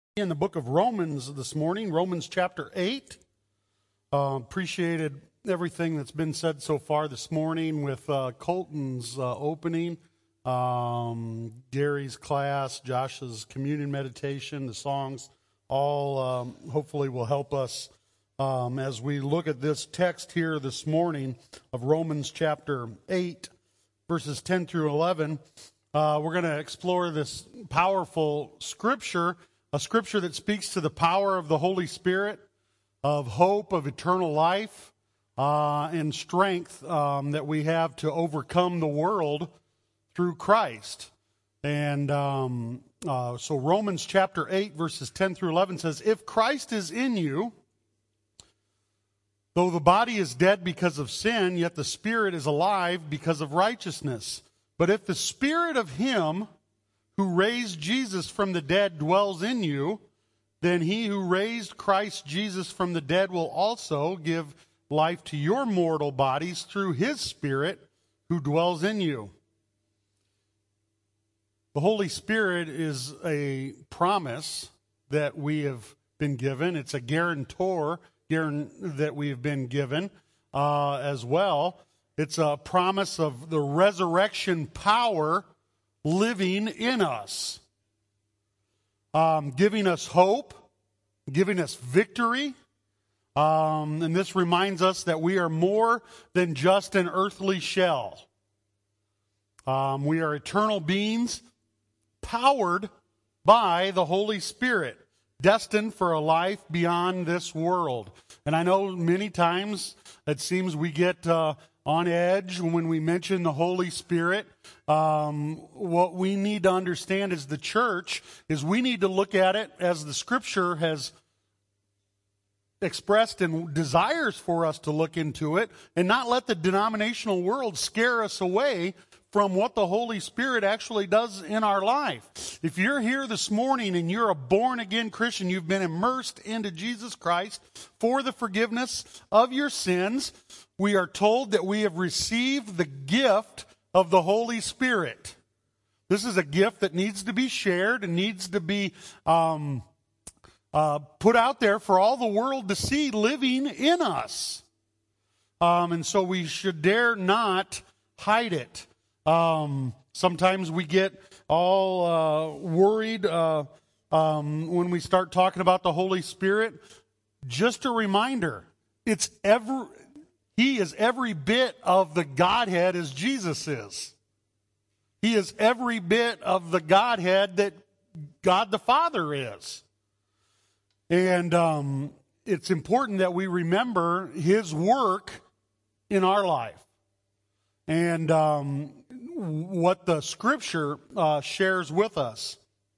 In the book of Romans this morning, Romans chapter 8. Appreciated everything that's been said so far this morning with Colton's opening, Gary's class, Josh's communion meditation, the songs, all hopefully will help us as we look at this text here this morning of Romans chapter 8, verses 10 through 11. We're going to explore this powerful scripture, a scripture that speaks to the power of the Holy Spirit, of hope, of eternal life, and strength that we have to overcome the world through Christ. And so Romans chapter 8, verses 10 through 11 says, "If Christ is in you, though the body is dead because of sin, yet the spirit is alive because of righteousness. But if the spirit of him who raised Jesus from the dead dwells in you, then he who raised Christ Jesus from the dead will also give life to your mortal bodies through his Spirit who dwells in you." The Holy Spirit is a promise that we have been given. It's a guarantor that we have been given as well. It's a promise of the resurrection power living in us, giving us hope, giving us victory. And this reminds us that we are more than just an earthly shell. We are eternal beings powered by the Holy Spirit, destined for a life beyond this world. And I know many times it seems we get on edge when we mention the Holy Spirit. What we need to understand as the church is we need to look at it as the Scripture has expressed and desires for us to look into it, and not let the denominational world scare us away from what the Holy Spirit actually does in our life. If you're here this morning and you're a born-again Christian, you've been immersed into Jesus Christ for the forgiveness of your sins, we are told that we have received the gift of the Holy Spirit. This is a gift that needs to be shared and needs to be put out there for all the world to see living in us. And so we should dare not hide it. Sometimes we get all worried when we start talking about the Holy Spirit. Just a reminder, He is every bit of the Godhead as Jesus is. He is every bit of the Godhead that God the Father is. And it's important that we remember His work in our life. And what the Scripture shares with us.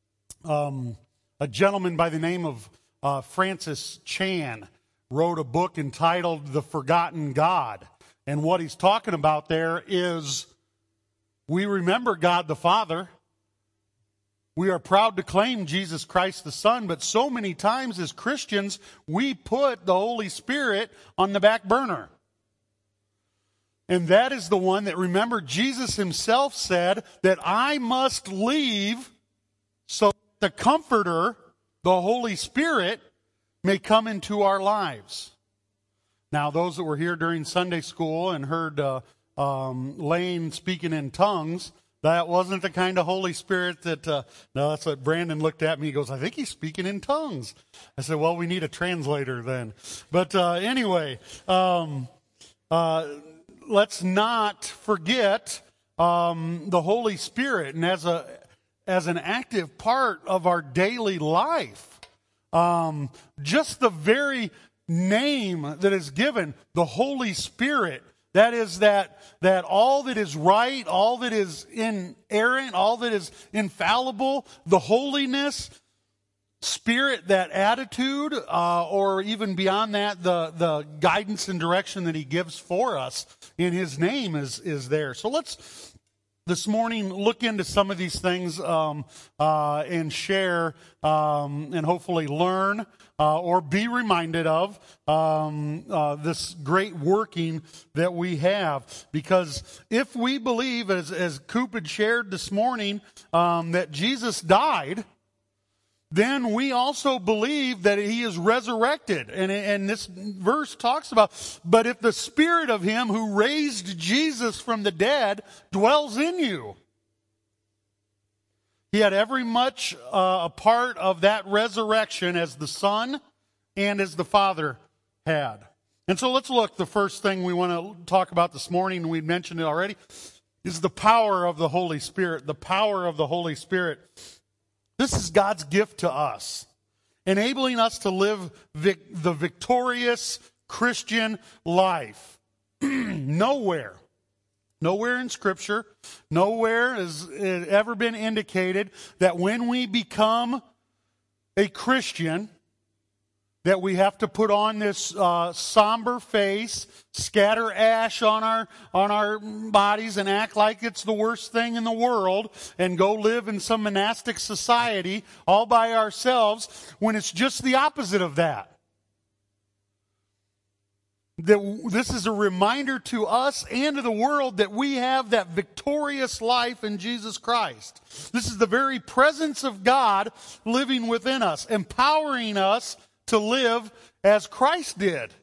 A gentleman by the name of Francis Chan wrote a book entitled The Forgotten God. And what he's talking about there is we remember God the Father. We are proud to claim Jesus Christ the Son, but so many times as Christians, we put the Holy Spirit on the back burner. And that is the one that, remember, Jesus himself said that I must leave so the Comforter, the Holy Spirit, may come into our lives. Now, those that were here during Sunday school and heard Lane speaking in tongues, that wasn't the kind of Holy Spirit that, no, that's what Brandon looked at me. He goes, I think he's speaking in tongues. I said, well, we need a translator then. But anyway, let's not forget the Holy Spirit, and as an active part of our daily life, just the very name that is given, the Holy Spirit, that is that all that is right, all that is inerrant, all that is infallible, the holiness, Spirit, that attitude, or even beyond that, the guidance and direction that He gives for us in His name is there. So let's, this morning, look into some of these things and share and hopefully learn or be reminded of this great working that we have. Because if we believe, as Coop had shared this morning, that Jesus died, then we also believe that he is resurrected. And this verse talks about, but if the Spirit of him who raised Jesus from the dead dwells in you. He had every much a part of that resurrection as the Son and as the Father had. And so let's look. The first thing we want to talk about this morning, and we mentioned it already, is the power of the Holy Spirit. The power of the Holy Spirit. This is God's gift to us, enabling us to live the victorious Christian life. Nowhere in Scripture, nowhere has it ever been indicated that when we become a Christian, that we have to put on this somber face, scatter ash on our bodies, and act like it's the worst thing in the world, and go live in some monastic society all by ourselves, when it's just the opposite of that. This is a reminder to us and to the world that we have that victorious life in Jesus Christ. This is the very presence of God living within us, empowering us to live as Christ did.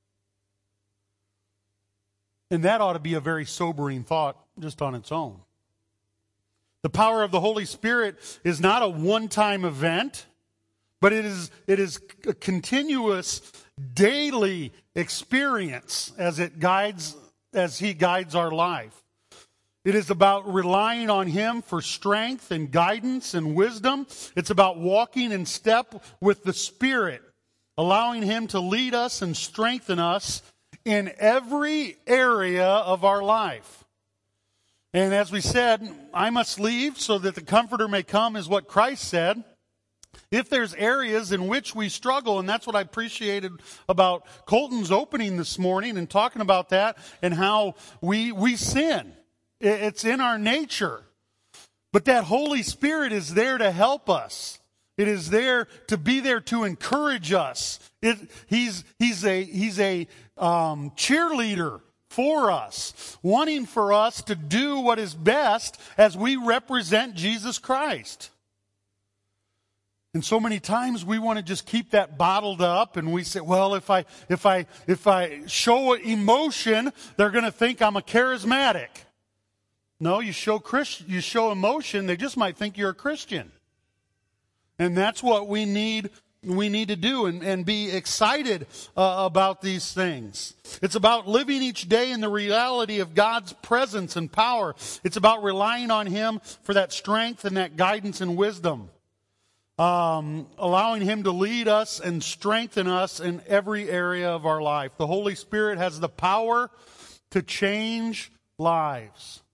And that ought to be a very sobering thought just on its own. The power of the Holy Spirit is not a one-time event, but it is a continuous, daily experience as he guides our life. It is about relying on him for strength and guidance and wisdom. It's about walking in step with the Spirit, allowing him to lead us and strengthen us in every area of our life. And as we said, I must leave so that the Comforter may come, is what Christ said. If there's areas in which we struggle, and that's what I appreciated about Colton's opening this morning and talking about that and how we sin. It's in our nature. But that Holy Spirit is there to help us. It is there to be there to encourage us. He's a cheerleader for us, wanting for us to do what is best as we represent Jesus Christ. And so many times we want to just keep that bottled up, and we say, well, if I show emotion, they're going to think I'm a charismatic. No, you show emotion, they just might think you're a Christian. And that's what we need to do and be excited about these things. It's about living each day in the reality of God's presence and power. It's about relying on him for that strength and that guidance and wisdom. Allowing him to lead us and strengthen us in every area of our life. The Holy Spirit has the power to change lives.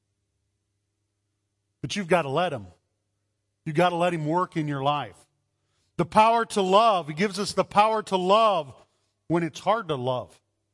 But you've got to let him. You've got to let him work in your life. The power to love. He gives us the power to love when it's hard to love.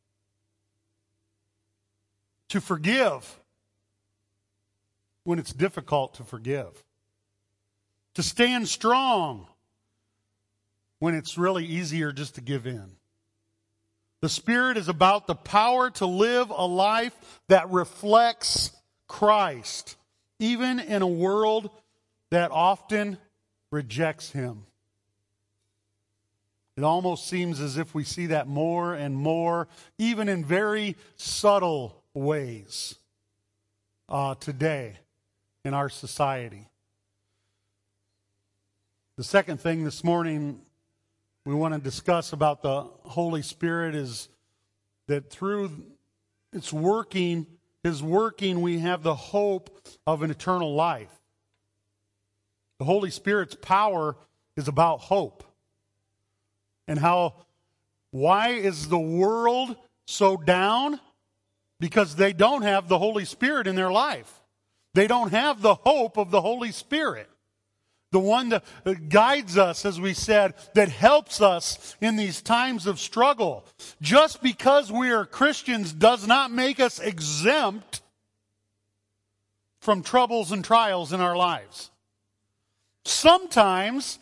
To forgive when it's difficult to forgive. To stand strong when it's really easier just to give in. The Spirit is about the power to live a life that reflects Christ, even in a world that often rejects him. It almost seems as if we see that more and more, even in very subtle ways today in our society. The second thing this morning we want to discuss about the Holy Spirit is that through His working, we have the hope of an eternal life. The Holy Spirit's power is about hope. And why is the world so down? Because they don't have the Holy Spirit in their life. They don't have the hope of the Holy Spirit. The one that guides us, as we said, that helps us in these times of struggle. Just because we are Christians does not make us exempt from troubles and trials in our lives. Sometimes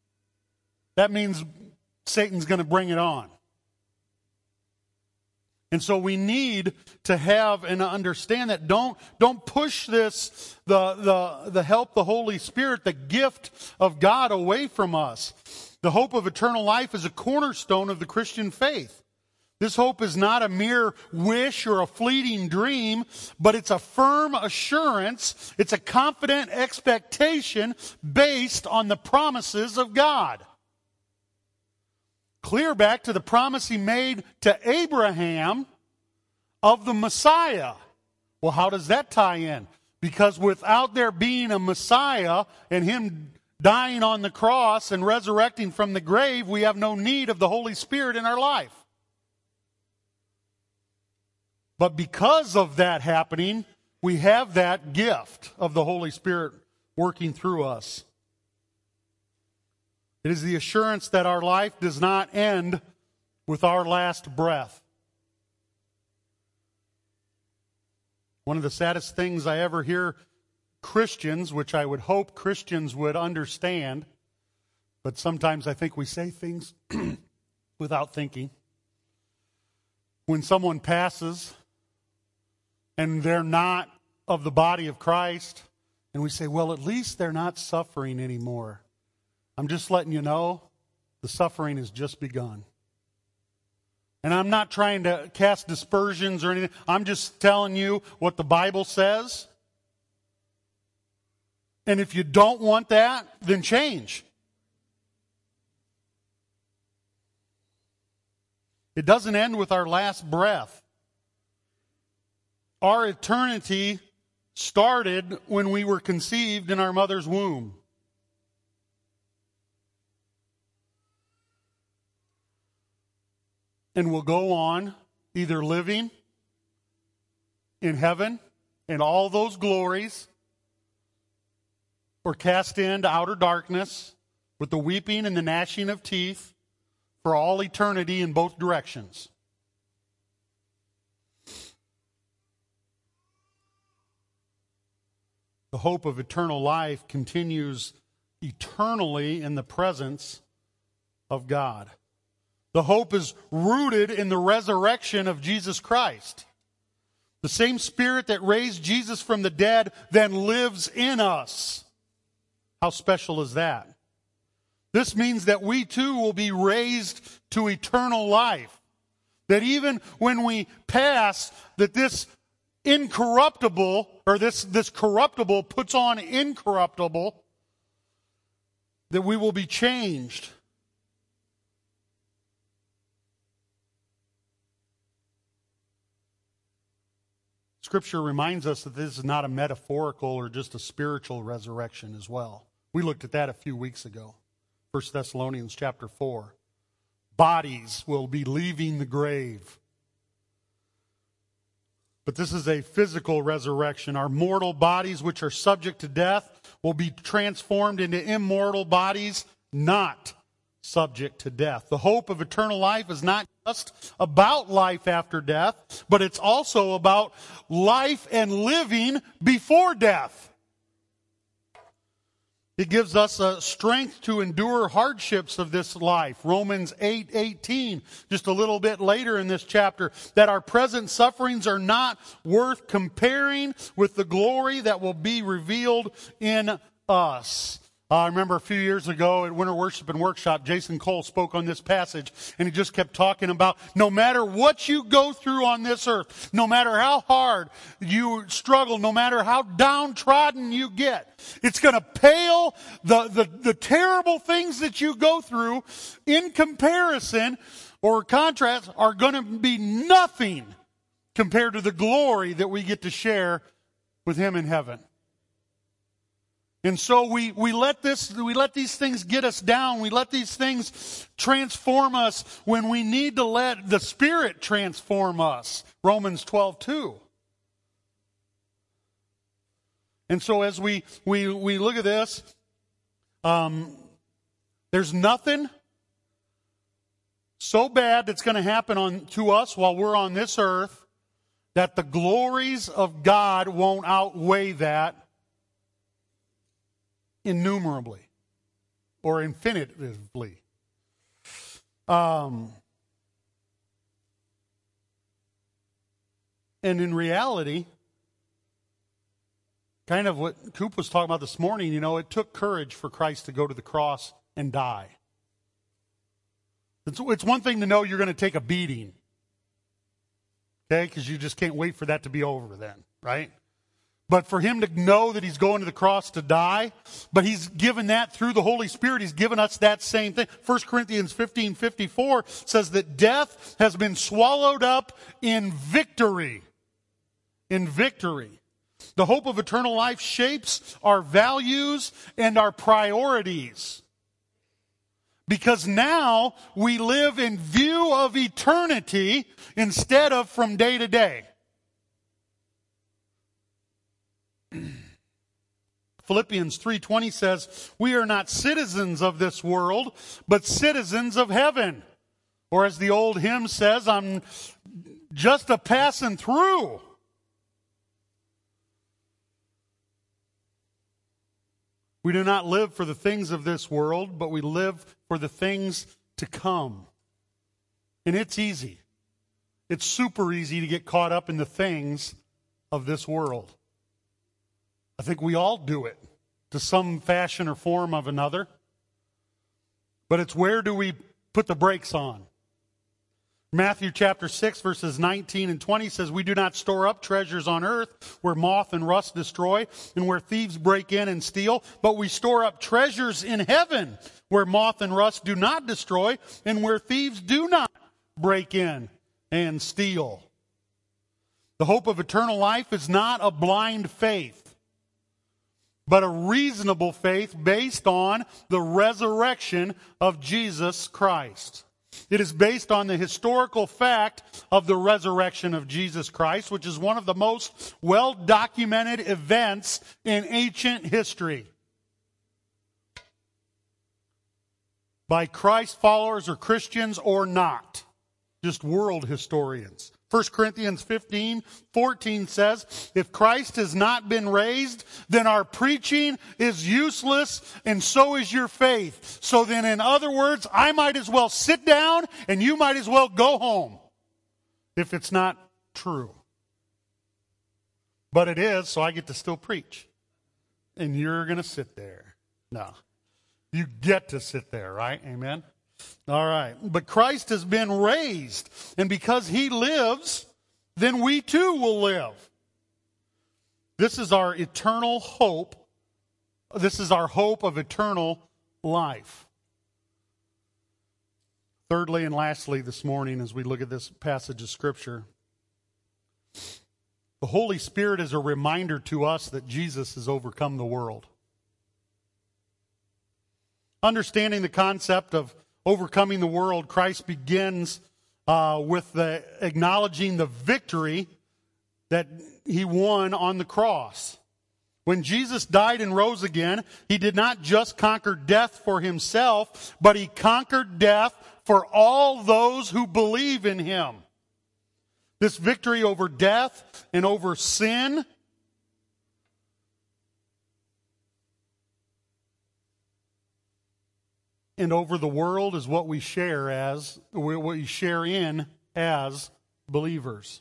that means Satan's going to bring it on. And so we need to have and understand that. Don't push this, the help, the Holy Spirit, the gift of God away from us. The hope of eternal life is a cornerstone of the Christian faith. This hope is not a mere wish or a fleeting dream, but it's a firm assurance. It's a confident expectation based on the promises of God. Clear back to the promise he made to Abraham of the Messiah. Well, how does that tie in? Because without there being a Messiah and him dying on the cross and resurrecting from the grave, we have no need of the Holy Spirit in our life. But because of that happening, we have that gift of the Holy Spirit working through us. It is the assurance that our life does not end with our last breath. One of the saddest things I ever hear Christians, which I would hope Christians would understand, but sometimes I think we say things without thinking. When someone passes and they're not of the body of Christ, and we say, well, at least they're not suffering anymore. I'm just letting you know, the suffering has just begun. And I'm not trying to cast dispersions or anything. I'm just telling you what the Bible says. And if you don't want that, then change. It doesn't end with our last breath. Our eternity started when we were conceived in our mother's womb. And we'll go on either living in heaven in all those glories, or cast into outer darkness with the weeping and the gnashing of teeth for all eternity in both directions. The hope of eternal life continues eternally in the presence of God. The hope is rooted in the resurrection of Jesus Christ. The same Spirit that raised Jesus from the dead then lives in us. How special is that? This means that we too will be raised to eternal life. That even when we pass, that this incorruptible, or this corruptible puts on incorruptible, that we will be changed. Scripture reminds us that this is not a metaphorical or just a spiritual resurrection as well. We looked at that a few weeks ago. 1 Thessalonians chapter 4. Bodies will be leaving the grave. But this is a physical resurrection. Our mortal bodies, which are subject to death, will be transformed into immortal bodies, not subject to death. The hope of eternal life is not just about life after death, but it's also about life and living before death. It gives us a strength to endure hardships of this life. Romans 8:18, just a little bit later in this chapter, that our present sufferings are not worth comparing with the glory that will be revealed in us. I remember a few years ago at Winter Worship and Workshop, Jason Cole spoke on this passage, and he just kept talking about no matter what you go through on this earth, no matter how hard you struggle, no matter how downtrodden you get, it's going to pale the terrible things that you go through in comparison or contrast are going to be nothing compared to the glory that we get to share with Him in heaven. And so we let these things get us down. We let these things transform us when we need to let the Spirit transform us. Romans 12:2. And so as we look at this, there's nothing so bad that's going to happen to us while we're on this earth that the glories of God won't outweigh that innumerably or infinitively. And in reality, kind of what Coop was talking about this morning, it took courage for Christ to go to the cross and die. It's one thing to know you're going to take a beating. Okay? Because you just can't wait for that to be over then, right? But for him to know that he's going to the cross to die, but he's given that through the Holy Spirit. He's given us that same thing. 1 Corinthians 15:54 says that death has been swallowed up in victory. In victory. The hope of eternal life shapes our values and our priorities. Because now we live in view of eternity instead of from day to day. Philippians 3:20 says, "We are not citizens of this world, but citizens of heaven." Or as the old hymn says, "I'm just a passing through." We do not live for the things of this world, but we live for the things to come. And it's easy. It's super easy to get caught up in the things of this world. I think we all do it to some fashion or form of another. But it's where do we put the brakes on? Matthew chapter 6 verses 19 and 20 says, "We do not store up treasures on earth where moth and rust destroy and where thieves break in and steal, but we store up treasures in heaven where moth and rust do not destroy and where thieves do not break in and steal." The hope of eternal life is not a blind faith, but a reasonable faith based on the resurrection of Jesus Christ. It is based on the historical fact of the resurrection of Jesus Christ, which is one of the most well-documented events in ancient history. By Christ followers or Christians or not, just world historians. 1 Corinthians 15:14 says, "If Christ has not been raised, then our preaching is useless, and so is your faith." So then, in other words, I might as well sit down, and you might as well go home, if it's not true. But it is, so I get to still preach. And you're going to sit there. No. You get to sit there, right? Amen? All right. But Christ has been raised. And because he lives, then we too will live. This is our eternal hope. This is our hope of eternal life. Thirdly and lastly this morning, as we look at this passage of Scripture, the Holy Spirit is a reminder to us that Jesus has overcome the world. Understanding the concept of overcoming the world, Christ begins with acknowledging the victory that he won on the cross. When Jesus died and rose again, he did not just conquer death for himself, but he conquered death for all those who believe in him. This victory over death and over sin and over the world is what we share in as believers.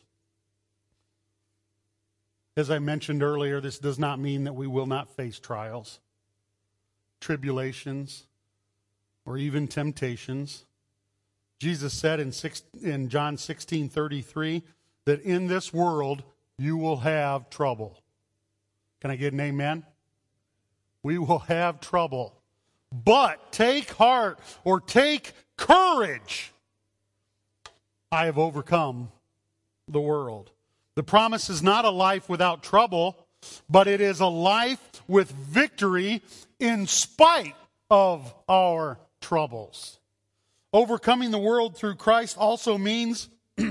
As I mentioned earlier, this does not mean that we will not face trials, tribulations, or even temptations. Jesus said in John 16:33 that in this world you will have trouble. Can I get an amen? We will have trouble. But take heart, or take courage. I have overcome the world. The promise is not a life without trouble, but it is a life with victory in spite of our troubles. Overcoming the world through Christ also means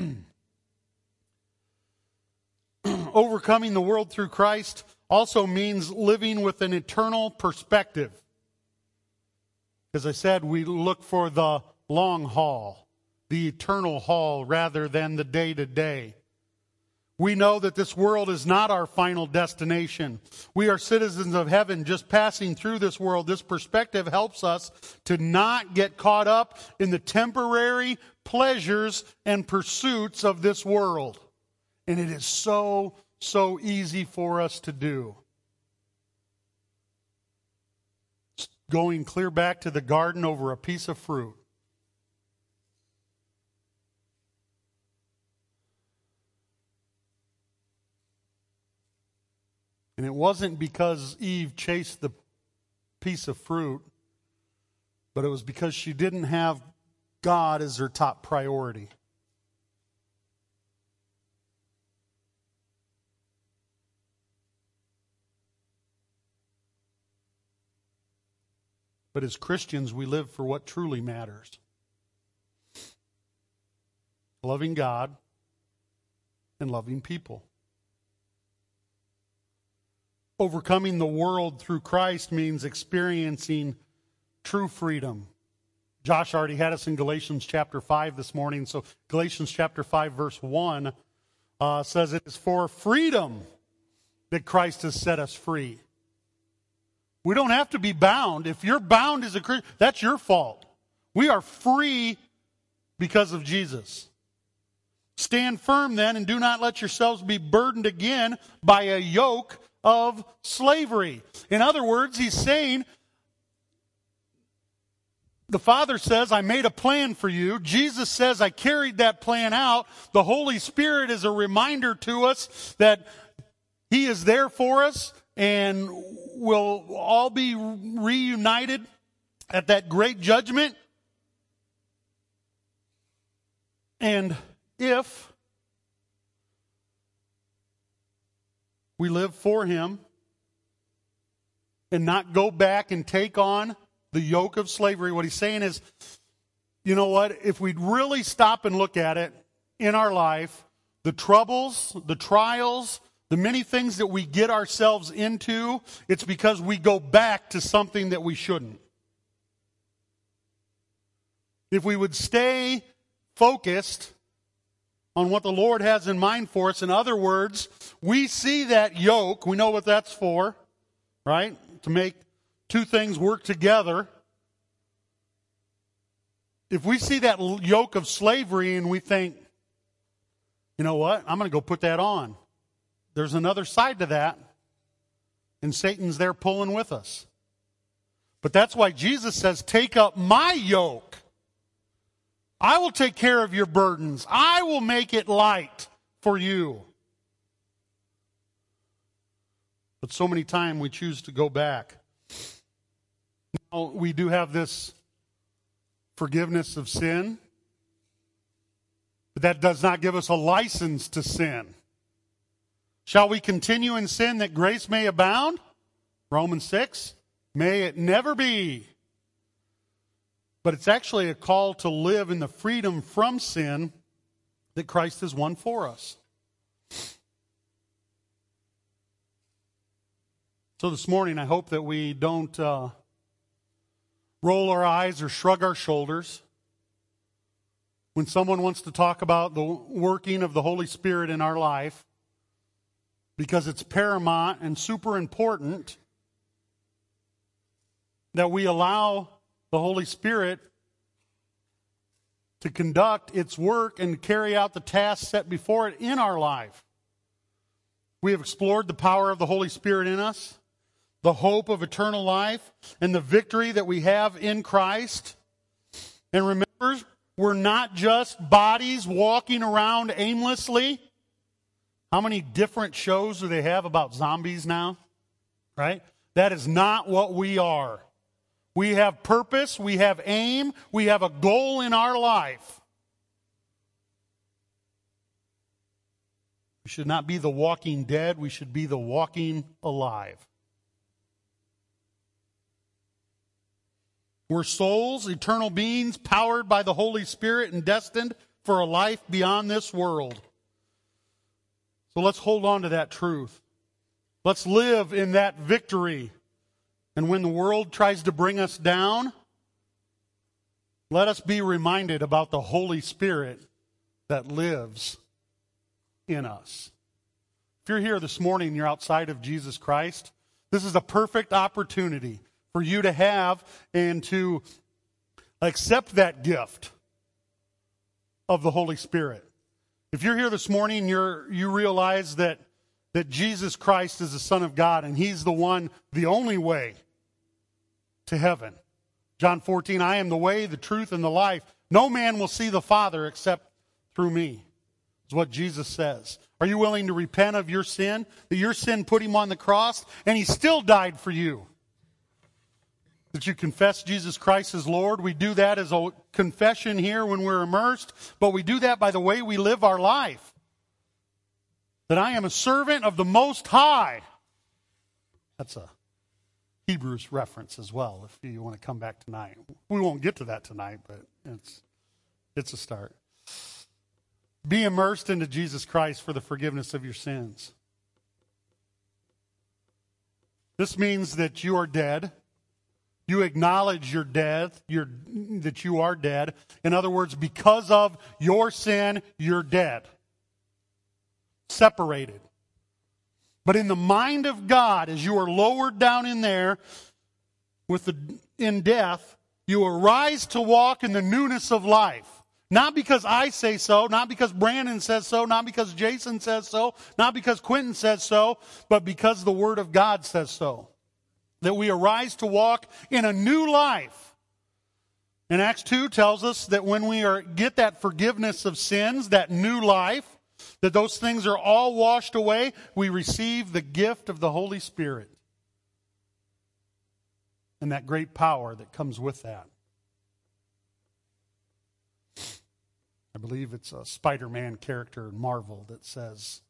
overcoming the world through Christ also means living with an eternal perspective. As I said, we look for the long haul, the eternal haul, rather than the day-to-day. We know that this world is not our final destination. We are citizens of heaven just passing through this world. This perspective helps us to not get caught up in the temporary pleasures and pursuits of this world. And it is so, so easy for us to do. Going clear back to the garden over a piece of fruit. And it wasn't because Eve chased the piece of fruit, but it was because she didn't have God as her top priority. But as Christians, we live for what truly matters. Loving God and loving people. Overcoming the world through Christ means experiencing true freedom. Josh already had us in Galatians chapter 5 this morning. So Galatians chapter 5 verse 1 says it is for freedom that Christ has set us free. We don't have to be bound. If you're bound as a Christian, that's your fault. We are free because of Jesus. Stand firm then and do not let yourselves be burdened again by a yoke of slavery. In other words, he's saying, the Father says, I made a plan for you. Jesus says, I carried that plan out. The Holy Spirit is a reminder to us that He is there for us and we'll all be reunited at that great judgment. And if we live for Him and not go back and take on the yoke of slavery, what he's saying is, you know what, if we'd really stop and look at it in our life, the troubles, the trials, the many things that we get ourselves into, it's because we go back to something that we shouldn't. If we would stay focused on what the Lord has in mind for us, in other words, we see that yoke, we know what that's for, right? To make two things work together. If we see that yoke of slavery and we think, you know what, I'm going to go put that on. There's another side to that. And Satan's there pulling with us. But that's why Jesus says, take up my yoke. I will take care of your burdens. I will make it light for you. But so many times we choose to go back. Now, we do have this forgiveness of sin, but that does not give us a license to sin. Shall we continue in sin that grace may abound? Romans 6, may it never be. But it's actually a call to live in the freedom from sin that Christ has won for us. So this morning, I hope that we don't roll our eyes or shrug our shoulders when someone wants to talk about the working of the Holy Spirit in our life, because it's paramount and super important that we allow the Holy Spirit to conduct its work and carry out the tasks set before it in our life. We have explored the power of the Holy Spirit in us, the hope of eternal life, and the victory that we have in Christ. And remember, we're not just bodies walking around aimlessly. How many different shows do they have about zombies now? Right? That is not what we are. We have purpose, we have aim, we have a goal in our life. We should not be the walking dead, we should be the walking alive. We're souls, eternal beings, powered by the Holy Spirit and destined for a life beyond this world. So let's hold on to that truth. Let's live in that victory. And when the world tries to bring us down, let us be reminded about the Holy Spirit that lives in us. If you're here this morning and you're outside of Jesus Christ, this is a perfect opportunity for you to have and to accept that gift of the Holy Spirit. If you're here this morning, you realize that Jesus Christ is the Son of God, and He's the one, the only way to heaven. John 14, I am the way, the truth, and the life. No man will see the Father except through me, is what Jesus says. Are you willing to repent of your sin? That your sin put Him on the cross, and He still died for you. That you confess Jesus Christ as Lord. We do that as a confession here when we're immersed, but we do that by the way we live our life. That I am a servant of the Most High. That's a Hebrews reference as well, if you want to come back tonight. We won't get to that tonight, but it's a start. Be immersed into Jesus Christ for the forgiveness of your sins. This means that you are dead. You acknowledge your death, that you are dead. In other words, because of your sin, you're dead. Separated. But in the mind of God, as you are lowered down in there in death, you arise to walk in the newness of life. Not because I say so, not because Brandon says so, not because Jason says so, not because Quentin says so, but because the Word of God says so. That we arise to walk in a new life. And Acts 2 tells us that when we get that forgiveness of sins, that new life, that those things are all washed away, we receive the gift of the Holy Spirit. And that great power that comes with that. I believe it's a Spider-Man character in Marvel that says,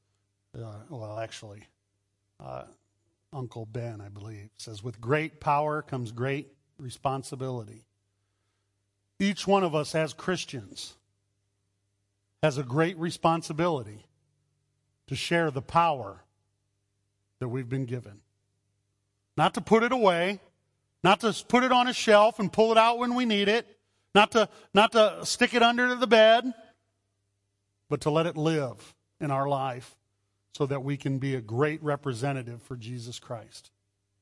Uncle Ben, I believe, says, with great power comes great responsibility. Each one of us as Christians has a great responsibility to share the power that we've been given. Not to put it away, not to put it on a shelf and pull it out when we need it, not to stick it under the bed, but to let it live in our life so that we can be a great representative for Jesus Christ.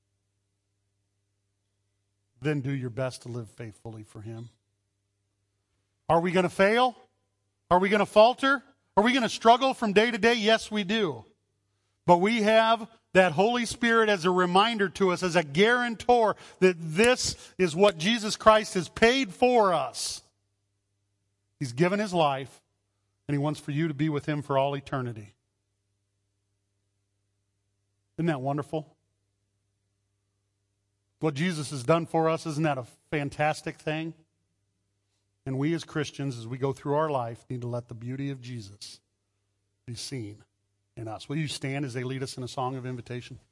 Then do your best to live faithfully for Him. Are we going to fail? Are we going to falter? Are we going to struggle from day to day? Yes, we do. But we have that Holy Spirit as a reminder to us, as a guarantor that this is what Jesus Christ has paid for us. He's given His life, and He wants for you to be with Him for all eternity. Isn't that wonderful? What Jesus has done for us, isn't that a fantastic thing? And we as Christians, as we go through our life, need to let the beauty of Jesus be seen in us. Will you stand as they lead us in a song of invitation?